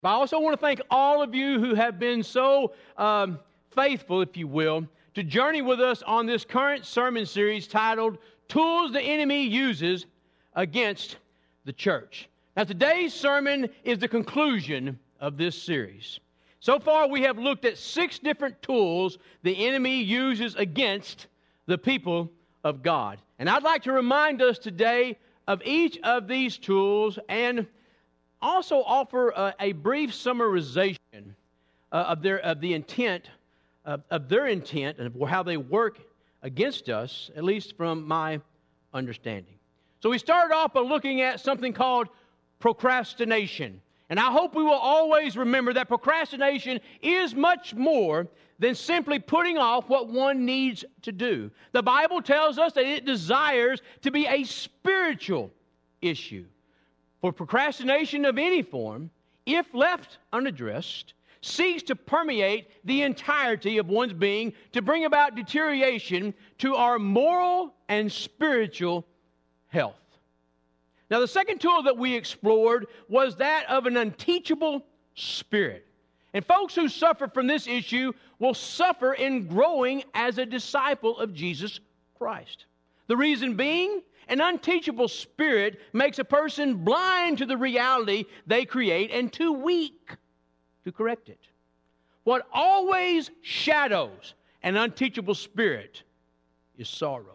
But I also want to thank all of you who have been so faithful, if you will, to journey with us on this current sermon series titled, Tools the Enemy Uses Against the Church. Now, today's sermon is the conclusion of this series. So far, we have looked at 6 different tools the enemy uses against the people of God. And I'd like to remind us today of each of these tools and also offer a brief summarization of their intent and of how they work against us, at least from my understanding. So we started off by looking at something called procrastination. And I hope we will always remember that procrastination is much more than simply putting off what one needs to do. The Bible tells us that it desires to be a spiritual issue. For procrastination of any form, if left unaddressed, seeks to permeate the entirety of one's being to bring about deterioration to our moral and spiritual health. Now, the second tool that we explored was that of an unteachable spirit. And folks who suffer from this issue will suffer in growing as a disciple of Jesus Christ. The reason being, an unteachable spirit makes a person blind to the reality they create and too weak to correct it. What always shadows an unteachable spirit is sorrow.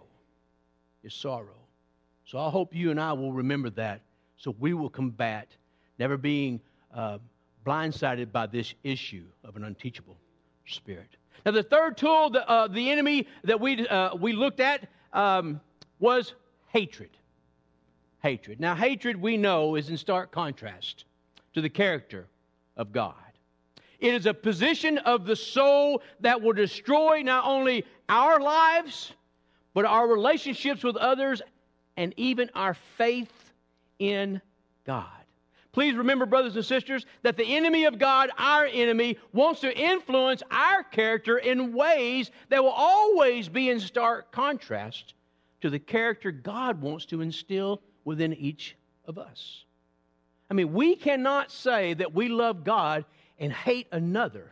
So I hope you and I will remember that, so we will combat never being blindsided by this issue of an unteachable spirit. Now, the third tool, the enemy that we looked at was hatred. Hatred. Now, hatred, we know, is in stark contrast to the character of God. It is a position of the soul that will destroy not only our lives, but our relationships with others and even our faith in God. Please remember, brothers and sisters, that the enemy of God, our enemy, wants to influence our character in ways that will always be in stark contrast to the character God wants to instill within each of us. I mean, we cannot say that we love God and hate another.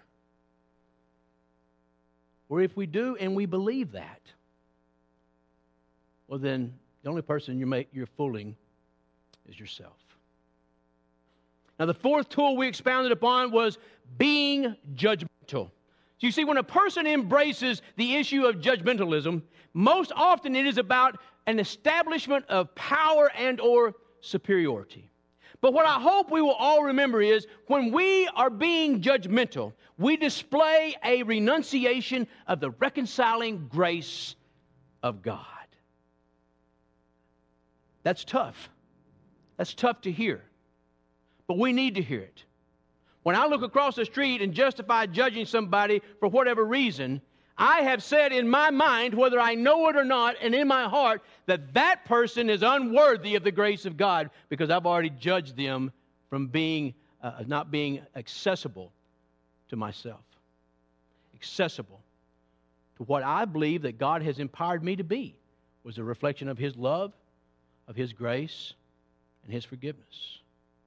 Or if we do and we believe that, well then, the only person you're fooling is yourself. Now, the fourth tool we expounded upon was being judgmental. So you see, when a person embraces the issue of judgmentalism, most often it is about an establishment of power and or superiority. But what I hope we will all remember is when we are being judgmental, we display a renunciation of the reconciling grace of God. That's tough. That's tough to hear. But we need to hear it. When I look across the street and justify judging somebody for whatever reason, I have said in my mind, whether I know it or not, and in my heart, that that person is unworthy of the grace of God because I've already judged them from not being accessible to myself. Accessible to what I believe that God has empowered me to be was a reflection of His love, of His grace, and His forgiveness.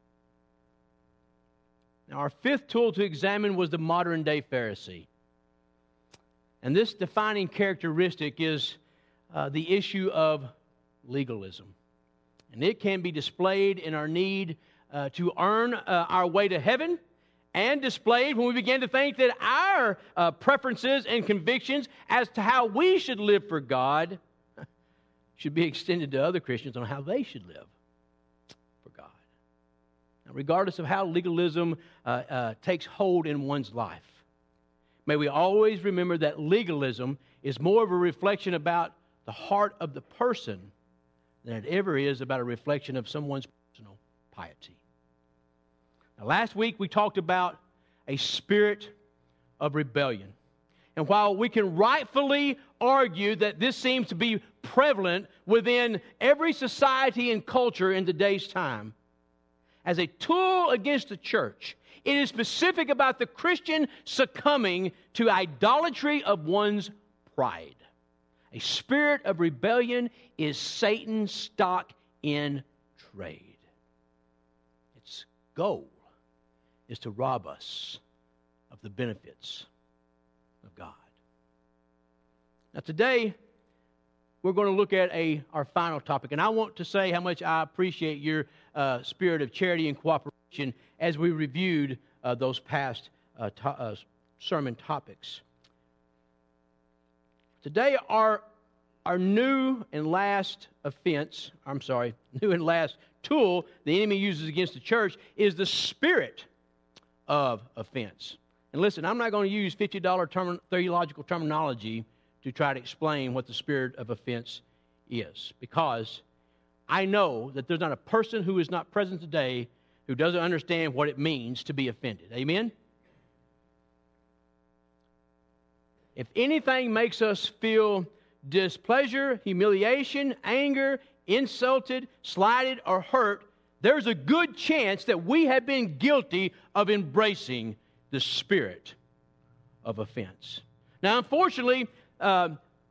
Now, our fifth tool to examine was the modern-day Pharisee. And this defining characteristic is the issue of legalism. And it can be displayed in our need to earn our way to heaven, and displayed when we begin to think that our preferences and convictions as to how we should live for God should be extended to other Christians on how they should live for God. Now, regardless of how legalism takes hold in one's life, may we always remember that legalism is more of a reflection about the heart of the person than it ever is about a reflection of someone's personal piety. Now, last week we talked about a spirit of rebellion. And while we can rightfully argue that this seems to be prevalent within every society and culture in today's time, as a tool against the church, it is specific about the Christian succumbing to idolatry of one's pride. A spirit of rebellion is Satan's stock in trade. Its goal is to rob us of the benefits of God. Now today, we're going to look at our final topic. And I want to say how much I appreciate your spirit of charity and cooperation as we reviewed those past sermon topics. Today, our new and last tool the enemy uses against the church is the spirit of offense. And listen, I'm not going to use $50 theological terminology to try to explain what the spirit of offense is, because I know that there's not a person who is not present today who doesn't understand what it means to be offended. Amen? If anything makes us feel displeasure, humiliation, anger, insulted, slighted, or hurt, there's a good chance that we have been guilty of embracing the spirit of offense. Now, unfortunately, I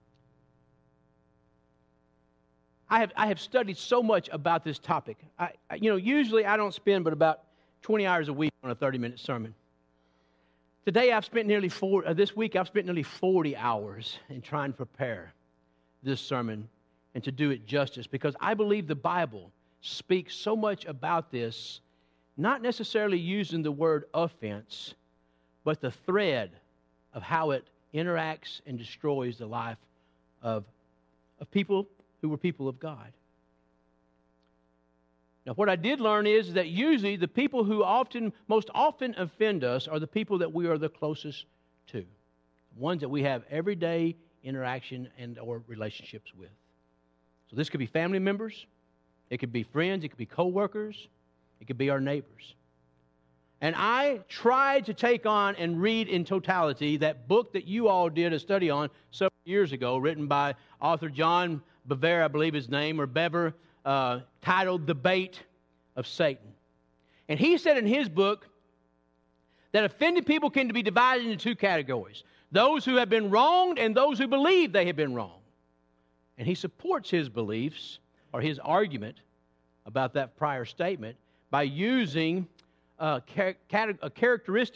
have studied so much about this topic. Usually I don't spend but about 20 hours a week on a 30-minute sermon. This week I've spent nearly 40 hours in trying to prepare this sermon and to do it justice, because I believe the Bible speaks so much about this, not necessarily using the word offense, but the thread of how it interacts and destroys the life of people who were people of God. Now, what I did learn is that usually the people who most often offend us are the people that we are the closest to, the ones that we have everyday interaction and or relationships with. So this could be family members, it could be friends, it could be co-workers, it could be our neighbors. And I tried to take on and read in totality that book that you all did a study on several years ago, written by author John Bevere, I believe his name, or Bever, titled The Bait of Satan. And he said in his book that offended people can be divided into two categories: those who have been wronged and those who believe they have been wronged. And he supports his beliefs or his argument about that prior statement by using characters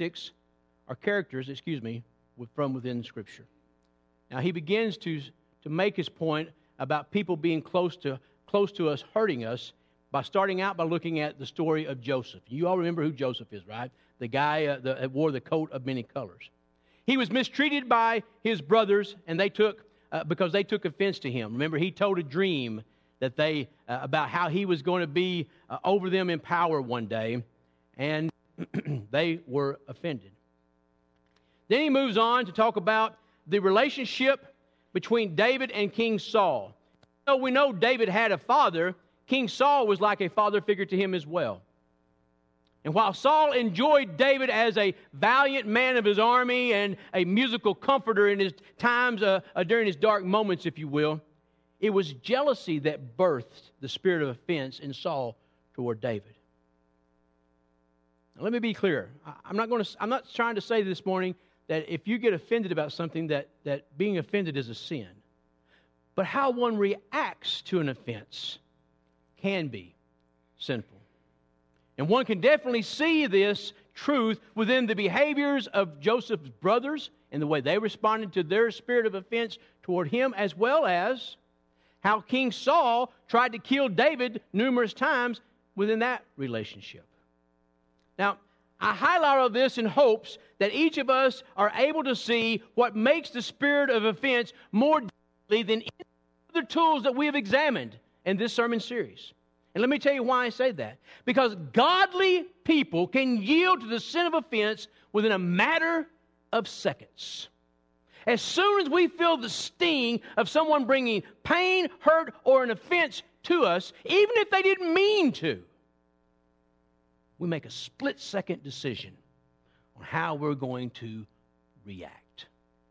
from within Scripture. Now he begins to make his point about people being close to us, hurting us, by starting out by looking at the story of Joseph. You all remember who Joseph is, right? The guy that wore the coat of many colors. He was mistreated by his brothers, and because they took offense to him. Remember, he told a dream that about how he was going to be over them in power one day, and they were offended. Then he moves on to talk about the relationship between David and King Saul. So we know David had a father. King Saul was like a father figure to him as well. And while Saul enjoyed David as a valiant man of his army and a musical comforter in his times during his dark moments, if you will, it was jealousy that birthed the spirit of offense in Saul toward David. Now, let me be clear. I'm not trying to say this morning that if you get offended about something that being offended is a sin. But how one reacts to an offense can be sinful. And one can definitely see this truth within the behaviors of Joseph's brothers and the way they responded to their spirit of offense toward him, as well as how King Saul tried to kill David numerous times within that relationship. Now, I highlight all this in hopes that each of us are able to see what makes the spirit of offense more deadly than any other tools that we have examined in this sermon series. And let me tell you why I say that. Because godly people can yield to the sin of offense within a matter of seconds. As soon as we feel the sting of someone bringing pain, hurt, or an offense to us, even if they didn't mean to, we make a split-second decision on how we're going to react.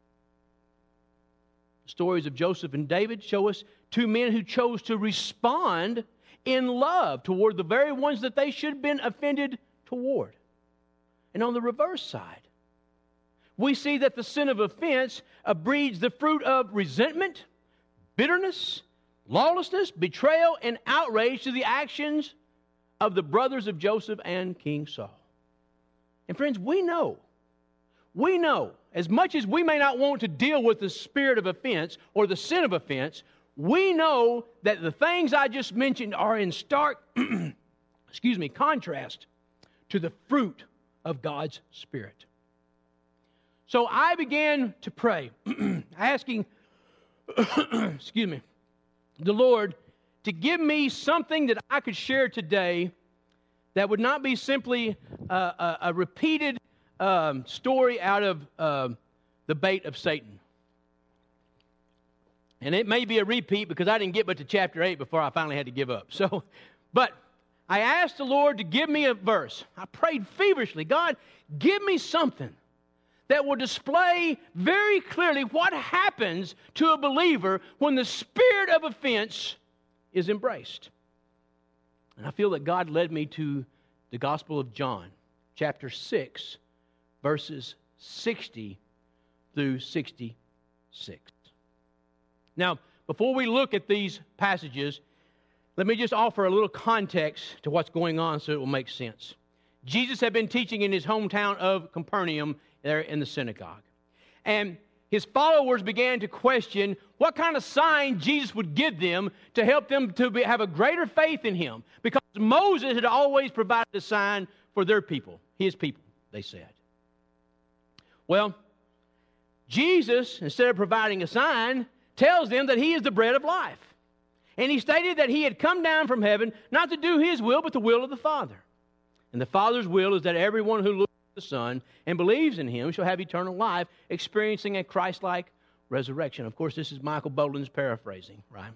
The stories of Joseph and David show us two men who chose to respond in love toward the very ones that they should have been offended toward. And on the reverse side, we see that the sin of offense breeds the fruit of resentment, bitterness, lawlessness, betrayal, and outrage to the actions of the brothers of Joseph and King Saul. And friends, we know, as much as we may not want to deal with the spirit of offense or the sin of offense, we know that the things I just mentioned are in stark, contrast to the fruit of God's Spirit. So I began to pray, asking, the Lord to give me something that I could share today that would not be simply a repeated story out of the bait of Satan. And it may be a repeat because I didn't get but to chapter 8 before I finally had to give up. But I asked the Lord to give me a verse. I prayed feverishly, God, give me something that will display very clearly what happens to a believer when the spirit of offense is embraced. And I feel that God led me to the Gospel of John, chapter 6, verses 60 through 66. Now, before we look at these passages, let me just offer a little context to what's going on so it will make sense. Jesus had been teaching in his hometown of Capernaum there in the synagogue. And his followers began to question what kind of sign Jesus would give them to help them to have a greater faith in him. Because Moses had always provided a sign for their people, his people, they said. Well, Jesus, instead of providing a sign, tells them that he is the bread of life. And he stated that he had come down from heaven not to do his will, but the will of the Father. And the Father's will is that everyone who looks at the Son and believes in him shall have eternal life, experiencing a Christ-like resurrection. Of course, this is Michael Boland's paraphrasing, right?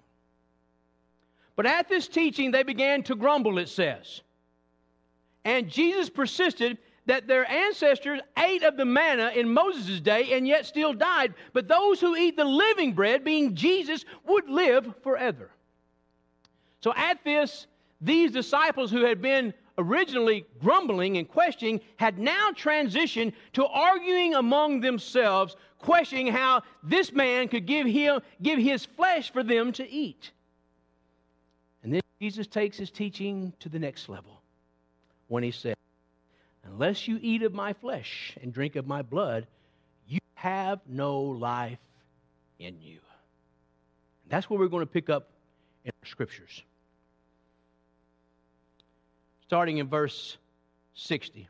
But at this teaching, they began to grumble, it says. And Jesus persisted that their ancestors ate of the manna in Moses' day and yet still died. But those who eat the living bread, being Jesus, would live forever. So at this, these disciples who had been originally grumbling and questioning had now transitioned to arguing among themselves, questioning how this man could give his flesh for them to eat. And then Jesus takes his teaching to the next level when he said, unless you eat of my flesh and drink of my blood, you have no life in you. And that's where we're going to pick up in our scriptures. Starting in verse 60.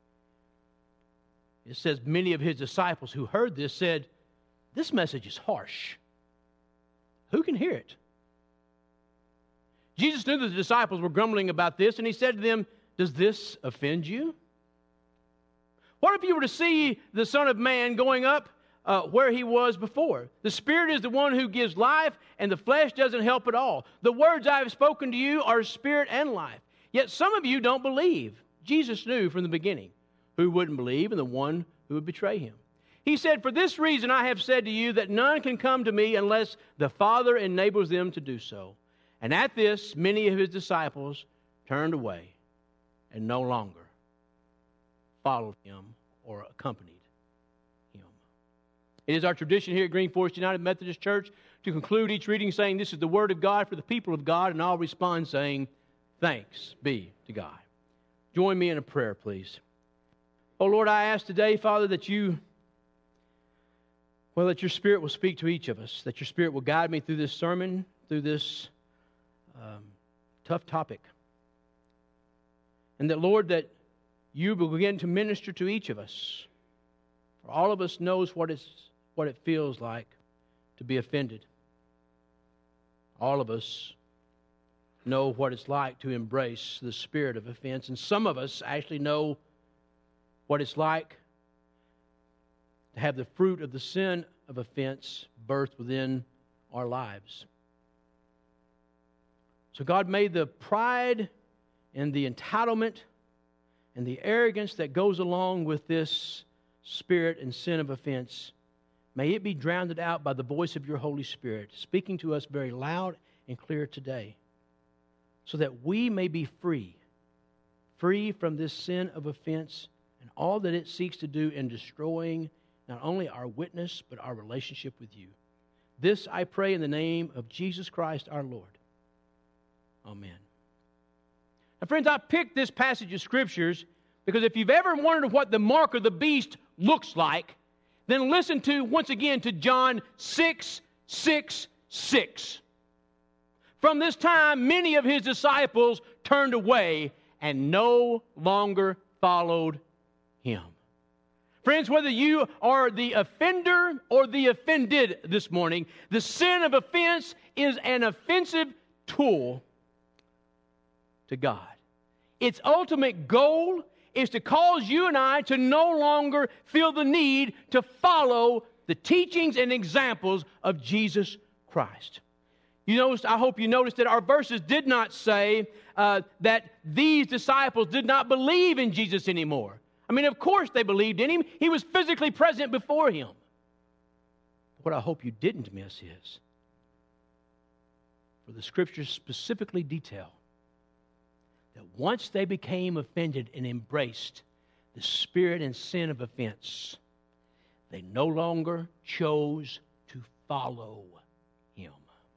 It says, many of his disciples who heard this said, this message is harsh. Who can hear it? Jesus knew that the disciples were grumbling about this, and he said to them, does this offend you? What if you were to see the Son of Man going up where he was before? The Spirit is the one who gives life, and the flesh doesn't help at all. The words I have spoken to you are spirit and life. Yet some of you don't believe. Jesus knew from the beginning who wouldn't believe and the one who would betray him. He said, for this reason I have said to you that none can come to me unless the Father enables them to do so. And at this, many of his disciples turned away and no longer followed him or accompanied him. It is our tradition here at Green Forest United Methodist Church to conclude each reading saying, this is the word of God for the people of God, and I'll respond saying, thanks be to God. Join me in a prayer, please. Oh, Lord, I ask today, Father, that your Spirit will speak to each of us, that your Spirit will guide me through this sermon, through this tough topic. And that, Lord, that you will begin to minister to each of us. For all of us knows what it feels like to be offended. All of us know what it's like to embrace the spirit of offense. And some of us actually know what it's like to have the fruit of the sin of offense birthed within our lives. So God, may the pride and the entitlement and the arrogance that goes along with this spirit and sin of offense, may it be drowned out by the voice of your Holy Spirit, speaking to us very loud and clear today, so that we may be free from this sin of offense and all that it seeks to do in destroying not only our witness, but our relationship with you. This I pray in the name of Jesus Christ our Lord. Amen. Now, friends, I picked this passage of Scriptures Because if you've ever wondered what the mark of the beast looks like, then listen to, once again, to John 6:6:6. From this time, many of his disciples turned away and no longer followed him. Friends, whether you are the offender or the offended this morning, the sin of offense is an offensive tool to God. Its ultimate goal is to cause you and I to no longer feel the need to follow the teachings and examples of Jesus Christ. You noticed, I hope you noticed that our verses did not say that these disciples did not believe in Jesus anymore. I mean, of course they believed in him. He was physically present before him. What I hope you didn't miss is, for the Scriptures specifically detail that once they became offended and embraced the spirit and sin of offense, they no longer chose to follow him.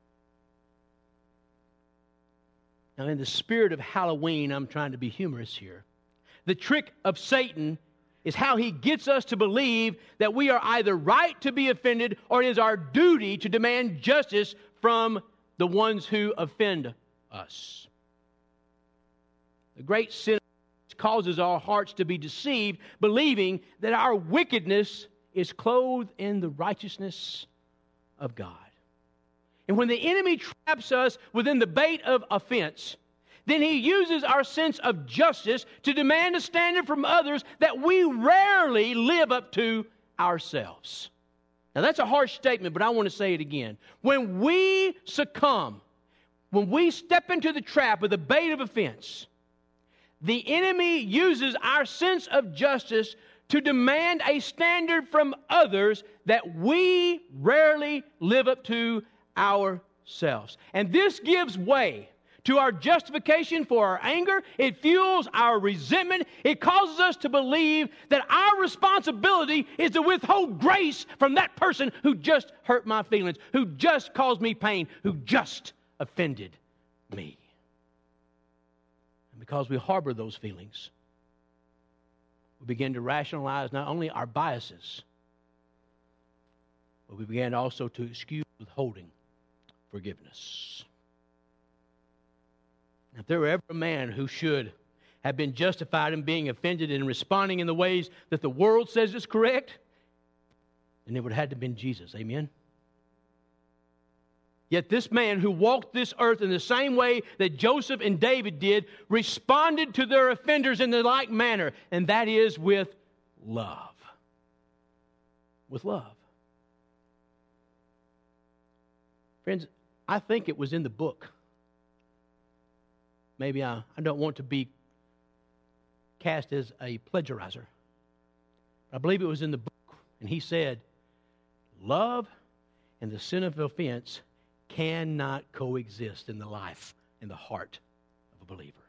Now, in the spirit of Halloween, I'm trying to be humorous here. The trick of Satan is how he gets us to believe that we are either right to be offended or it is our duty to demand justice from the ones who offend us. The great sin causes our hearts to be deceived, believing that our wickedness is clothed in the righteousness of God. And when the enemy traps us within the bait of offense, then he uses our sense of justice to demand a standard from others that we rarely live up to ourselves. Now, that's a harsh statement, but I want to say it again. When we succumb, when we step into the trap of the bait of offense, the enemy uses our sense of justice to demand a standard from others that we rarely live up to ourselves. And this gives way to our justification for our anger. It fuels our resentment. It causes us to believe that our responsibility is to withhold grace from that person who just hurt my feelings, who just caused me pain, who just offended me. And because we harbor those feelings, we begin to rationalize not only our biases, but we began also to excuse withholding forgiveness. If there were ever a man who should have been justified in being offended and responding in the ways that the world says is correct, then it would have had to have been Jesus. Amen? Yet this man who walked this earth in the same way that Joseph and David did responded to their offenders in the like manner, and that is with love. With love. Friends, I think it was in the book. Maybe I don't want to be cast as a plagiarizer. I believe it was in the book. And he said, love and the sin of offense cannot coexist in the life and the heart of a believer.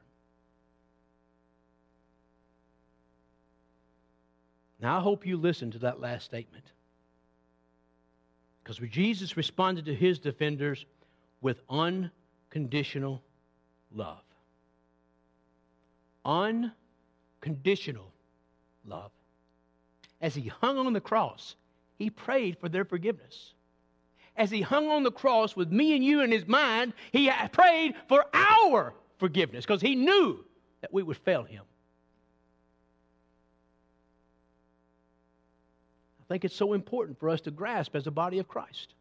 Now, I hope you listen to that last statement. Because Jesus responded to his defenders with unconditional love. Unconditional love. As he hung on the cross, he prayed for their forgiveness. As he hung on the cross with me and you in his mind, he prayed for our forgiveness because he knew that we would fail him. I think it's so important for us to grasp as a body of Christ.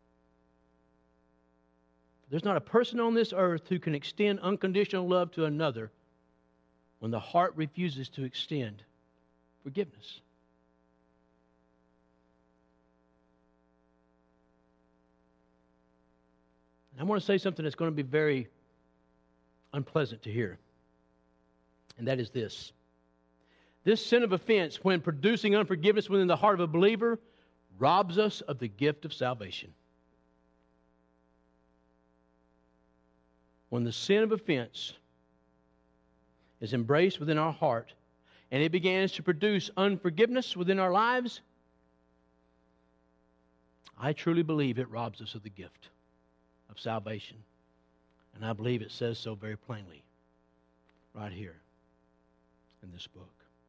There's not a person on this earth who can extend unconditional love to another when the heart refuses to extend forgiveness. And I want to say something that's going to be very unpleasant to hear. And that is this. This sin of offense, when producing unforgiveness within the heart of a believer, robs us of the gift of salvation. When the sin of offense is embraced within our heart and it begins to produce unforgiveness within our lives, I truly believe it robs us of the gift of salvation. And I believe it says so very plainly right here in this book.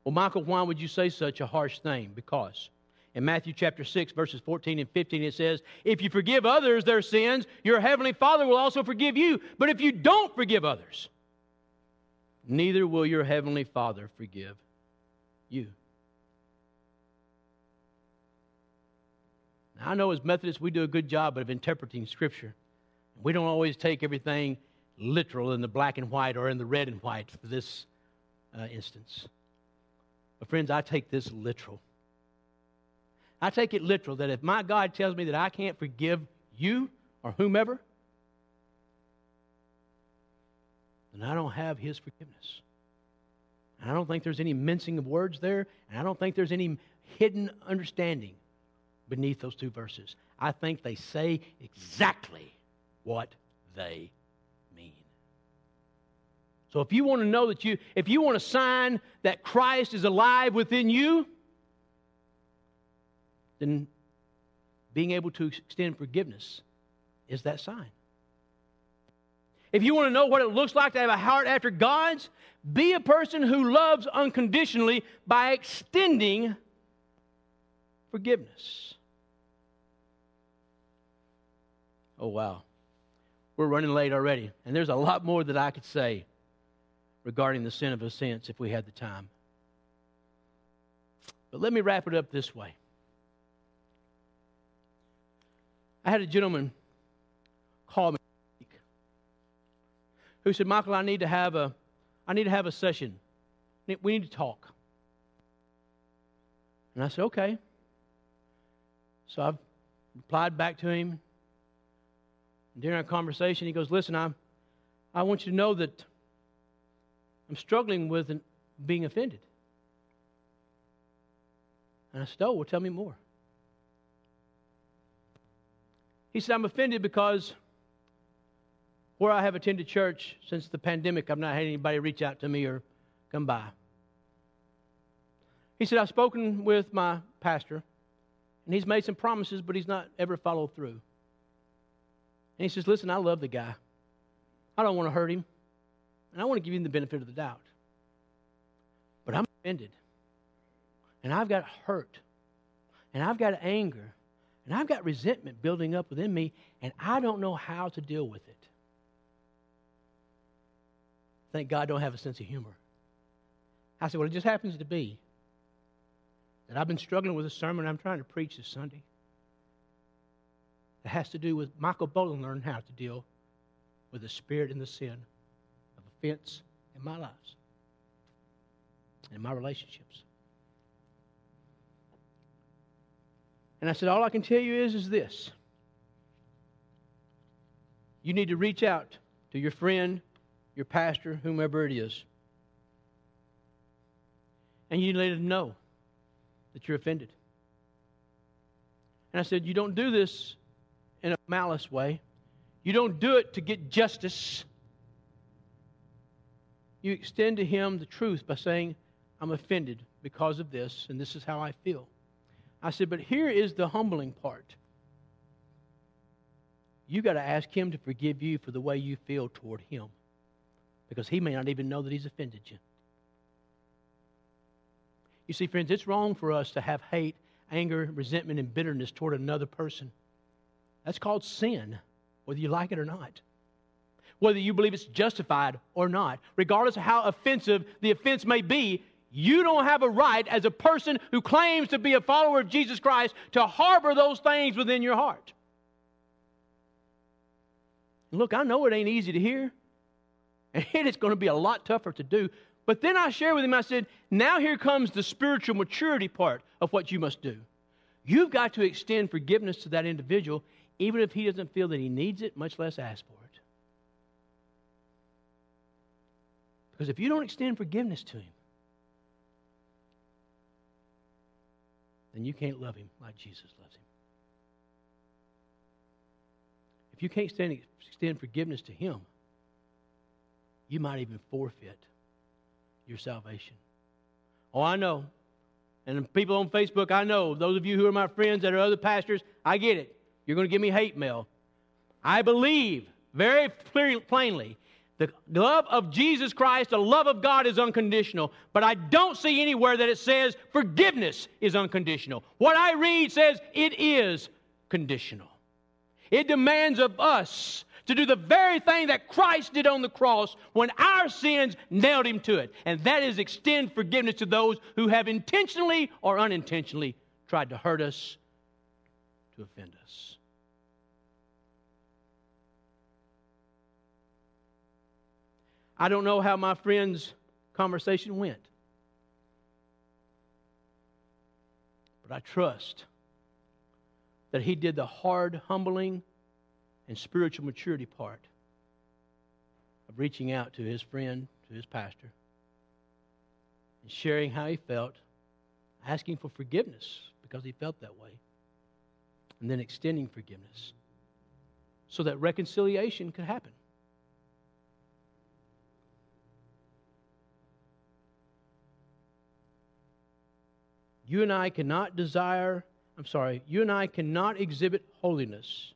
Well, Michael, why would you say such a harsh thing? Because in Matthew chapter 6, verses 14 and 15, it says, if you forgive others their sins, your heavenly Father will also forgive you. But if you don't forgive others, neither will your heavenly Father forgive you. Now, I know as Methodists we do a good job of interpreting Scripture. We don't always take everything literal in the black and white or in the red and white for this instance. But friends, I take this literal. I take it literal that if my God tells me that I can't forgive you or whomever, then I don't have His forgiveness. And I don't think there's any mincing of words there, and I don't think there's any hidden understanding beneath those two verses. I think they say exactly what they mean. So if you want to know if you want a sign that Christ is alive within you, then being able to extend forgiveness is that sign. If you want to know what it looks like to have a heart after God's, be a person who loves unconditionally by extending forgiveness. Oh, wow. We're running late already, and there's a lot more that I could say regarding the sin of offense if we had the time. But let me wrap it up this way. I had a gentleman call me who said, Michael, I need to have a session. We need to talk. And I said, okay. So I replied back to him. And during our conversation, he goes, listen, I want you to know that I'm struggling with being offended. And I said, oh, well, tell me more. He said, I'm offended because where I have attended church since the pandemic, I've not had anybody reach out to me or come by. He said, I've spoken with my pastor, and he's made some promises, but he's not ever followed through. And he says, listen, I love the guy. I don't want to hurt him, and I want to give him the benefit of the doubt. But I'm offended, and I've got hurt, and I've got anger, and I've got resentment building up within me, and I don't know how to deal with it. Thank God I don't have a sense of humor. I said, well, it just happens to be that I've been struggling with a sermon I'm trying to preach this Sunday. It has to do with Michael Boland learning how to deal with the spirit and the sin of offense in my lives and my relationships. And I said, all I can tell you is this. You need to reach out to your friend, your pastor, whomever it is. And you need to let them know that you're offended. And I said, you don't do this in a malice way. You don't do it to get justice. You extend to him the truth by saying, I'm offended because of this, and this is how I feel. I said, but here is the humbling part. You got to ask him to forgive you for the way you feel toward him, because he may not even know that he's offended you. You see, friends, it's wrong for us to have hate, anger, resentment, and bitterness toward another person. That's called sin, whether you like it or not. Whether you believe it's justified or not. Regardless of how offensive the offense may be, you don't have a right as a person who claims to be a follower of Jesus Christ to harbor those things within your heart. And look, I know it ain't easy to hear. And it's going to be a lot tougher to do. But then I shared with him, I said, now here comes the spiritual maturity part of what you must do. You've got to extend forgiveness to that individual, even if he doesn't feel that he needs it, much less ask for it. Because if you don't extend forgiveness to him, then you can't love him like Jesus loves him. If you can't extend forgiveness to him, you might even forfeit your salvation. Oh, I know. And people on Facebook, I know. Those of you who are my friends that are other pastors, I get it. You're going to give me hate mail. I believe very plainly The love of Jesus Christ, the love of God is unconditional. But I don't see anywhere that it says forgiveness is unconditional. What I read says it is conditional. It demands of us to do the very thing that Christ did on the cross when our sins nailed Him to it. And that is extend forgiveness to those who have intentionally or unintentionally tried to hurt us, to offend us. I don't know how my friend's conversation went, but I trust that he did the hard, humbling, and spiritual maturity part of reaching out to his friend, to his pastor, and sharing how he felt, asking for forgiveness because he felt that way, and then extending forgiveness so that reconciliation could happen. You and I cannot exhibit holiness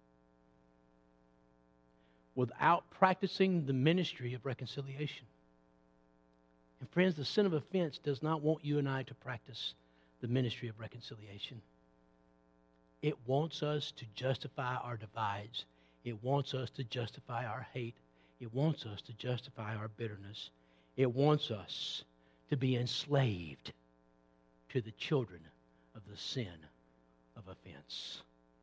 without practicing the ministry of reconciliation. And friends, the sin of offense does not want you and I to practice the ministry of reconciliation. It wants us to justify our divides. It wants us to justify our hate. It wants us to justify our bitterness. It wants us to be enslaved to the children of the sin of offense.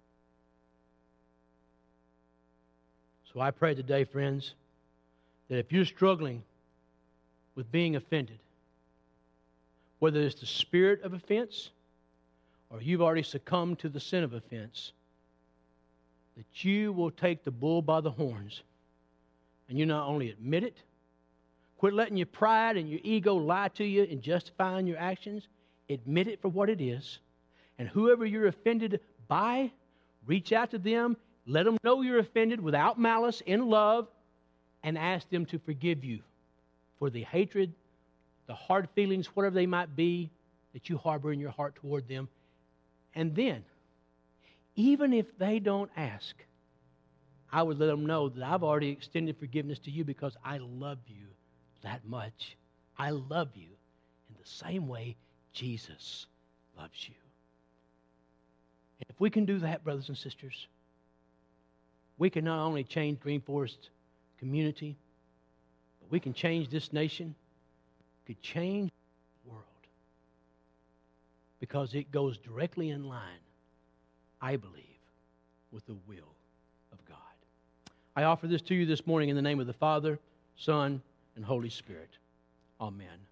So I pray today, friends, that if you're struggling with being offended, whether it's the spirit of offense or you've already succumbed to the sin of offense, that you will take the bull by the horns and you not only admit it, quit letting your pride and your ego lie to you and justifying your actions. Admit it for what it is. And whoever you're offended by, reach out to them. Let them know you're offended without malice, in love, and ask them to forgive you for the hatred, the hard feelings, whatever they might be, that you harbor in your heart toward them. And then, even if they don't ask, I would let them know that I've already extended forgiveness to you because I love you that much. I love you in the same way Jesus loves you. And if we can do that, brothers and sisters, we can not only change Green Forest community, but we can change this nation. We could change the world. Because it goes directly in line, I believe, with the will of God. I offer this to you this morning in the name of the Father, Son, and Holy Spirit. Amen.